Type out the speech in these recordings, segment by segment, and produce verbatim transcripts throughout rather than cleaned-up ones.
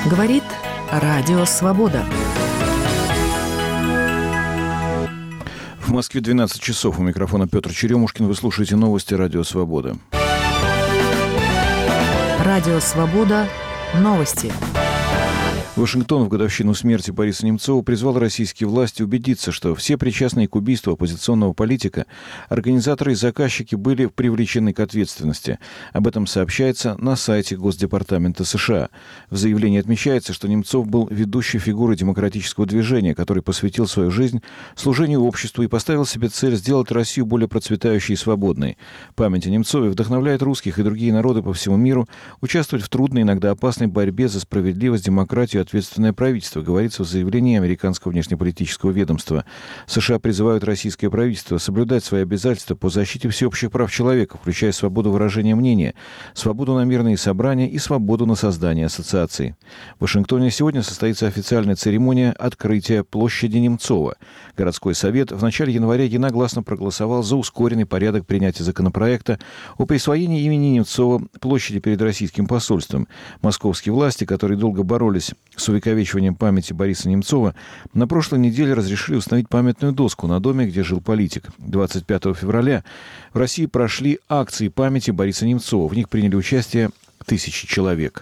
Говорит Радио Свобода. В Москве двенадцать часов. У микрофона Петр Черемушкин. Вы слушаете новости Радио Свобода. Радио Свобода. Новости. Вашингтон в годовщину смерти Бориса Немцова призвал российские власти убедиться, что все причастные к убийству оппозиционного политика, организаторы и заказчики были привлечены к ответственности. Об этом сообщается на сайте Госдепартамента США. В заявлении отмечается, что Немцов был ведущей фигурой демократического движения, который посвятил свою жизнь служению обществу и поставил себе цель сделать Россию более процветающей и свободной. Память о Немцове вдохновляет русских и другие народы по всему миру участвовать в трудной, иногда опасной борьбе за справедливость, демократию и ответственное правительство, говорится в заявлении американского внешнеполитического ведомства. США призывают российское правительство соблюдать свои обязательства по защите всеобщих прав человека, включая свободу выражения мнения, свободу на мирные собрания и свободу на создание ассоциаций. В Вашингтоне сегодня состоится официальная церемония открытия площади Немцова. Городской совет в начале января единогласно проголосовал за ускоренный порядок принятия законопроекта о присвоении имени Немцова площади перед российским посольством. Московские власти, которые долго боролись с увековечиванием памяти Бориса Немцова, на прошлой неделе разрешили установить памятную доску на доме, где жил политик. двадцать пятого февраля в России прошли акции памяти Бориса Немцова. В них приняли участие тысячи человек.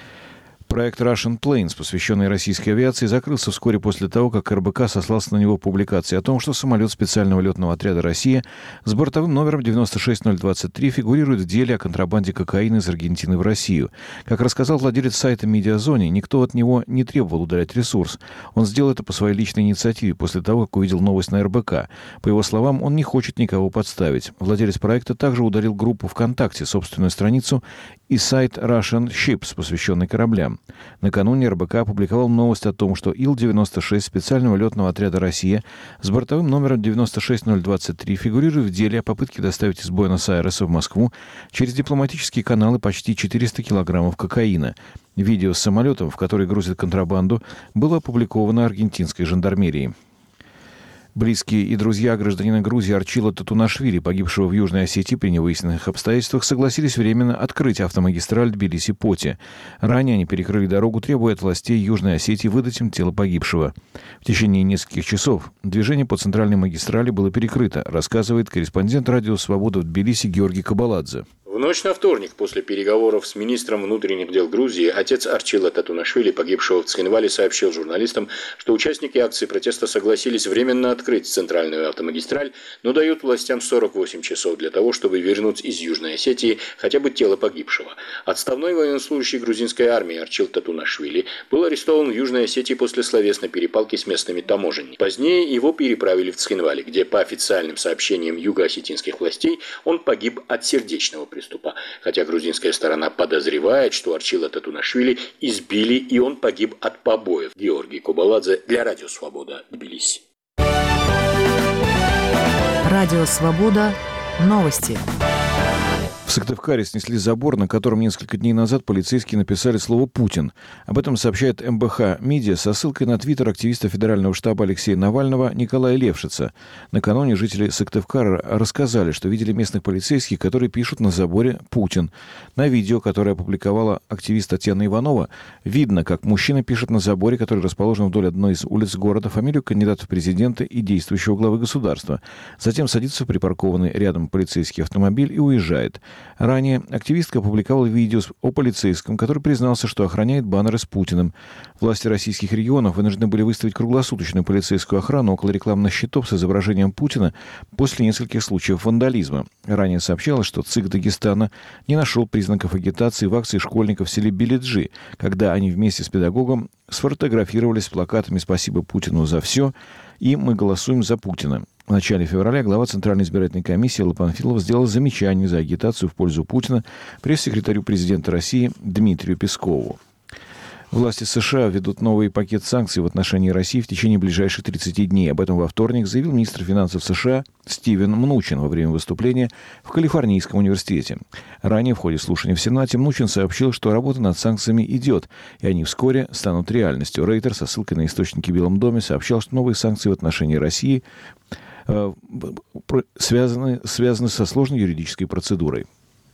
Проект Russian Planes, посвященный российской авиации, закрылся вскоре после того, как эр бэ ка сослался на него публикации о том, что самолет специального летного отряда «Россия» с бортовым номером девяносто шесть ноль двадцать три фигурирует в деле о контрабанде кокаина из Аргентины в Россию. Как рассказал владелец сайта «Медиазоне», никто от него не требовал удалять ресурс. Он сделал это по своей личной инициативе после того, как увидел новость на эр бэ ка. По его словам, он не хочет никого подставить. Владелец проекта также удалил группу ВКонтакте, собственную страницу и сайт Russian Ships, посвященный кораблям. Накануне эр бэ ка опубликовал новость о том, что ил девяносто шесть специального летного отряда «Россия» с бортовым номером девяносто шесть ноль двадцать три фигурирует в деле о попытке доставить из Буэнос-Айреса в Москву через дипломатические каналы почти четыреста килограммов кокаина. Видео с самолетом, в который грузят контрабанду, было опубликовано аргентинской жандармерией. Близкие и друзья гражданина Грузии Арчила Татунашвили, погибшего в Южной Осетии при невыясненных обстоятельствах, согласились временно открыть автомагистраль Тбилиси-Поти. Ранее они перекрыли дорогу, требуя от властей Южной Осетии выдать им тело погибшего. В течение нескольких часов движение по центральной магистрали было перекрыто, рассказывает корреспондент Радио Свобода в Тбилиси Георгий Кабаладзе. В ночь на вторник, после переговоров с министром внутренних дел Грузии, отец Арчила Татунашвили, погибшего в Цхинвале, сообщил журналистам, что участники акции протеста согласились временно открыть центральную автомагистраль, но дают властям сорок восемь часов для того, чтобы вернуть из Южной Осетии хотя бы тело погибшего. Отставной военнослужащий грузинской армии Арчил Татунашвили был арестован в Южной Осетии после словесной перепалки с местными таможенниками. Позднее его переправили в Цхинвале, где, по официальным сообщениям юго-осетинских властей, он погиб от сердечного приступа. Хотя грузинская сторона подозревает, что Арчила Татунашвили избили и он погиб от побоев. Георгий Кабаладзе для Радио Свобода, Тбилиси. Радио Свобода. Новости. В Сыктывкаре снесли забор, на котором несколько дней назад полицейские написали слово «Путин». Об этом сообщает эм бэ ха Медиа со ссылкой на твиттер активиста федерального штаба Алексея Навального Николая Левшица. Накануне жители Сыктывкара рассказали, что видели местных полицейских, которые пишут на заборе «Путин». На видео, которое опубликовала активист Татьяна Иванова, видно, как мужчина пишет на заборе, который расположен вдоль одной из улиц города, фамилию кандидата в президенты и действующего главы государства. Затем садится в припаркованный рядом полицейский автомобиль и уезжает. Ранее активистка опубликовала видео о полицейском, который признался, что охраняет баннеры с Путиным. Власти российских регионов вынуждены были выставить круглосуточную полицейскую охрану около рекламных щитов с изображением Путина после нескольких случаев вандализма. Ранее сообщалось, что ЦИК Дагестана не нашел признаков агитации в акции школьников в селе Билиджи, когда они вместе с педагогом сфотографировались с плакатами «Спасибо Путину за все» и «Мы голосуем за Путина». В начале февраля глава Центральной избирательной комиссии Алла Памфилова сделала замечание за агитацию в пользу Путина пресс-секретарю президента России Дмитрию Пескову. Власти США введут новый пакет санкций в отношении России в течение ближайших тридцати дней. Об этом во вторник заявил министр финансов США Стивен Мнучин во время выступления в Калифорнийском университете. Ранее в ходе слушания в Сенате Мнучин сообщил, что работа над санкциями идет, и они вскоре станут реальностью. Рейтер со ссылкой на источники в Белом доме сообщал, что новые санкции в отношении России связаны, связаны со сложной юридической процедурой.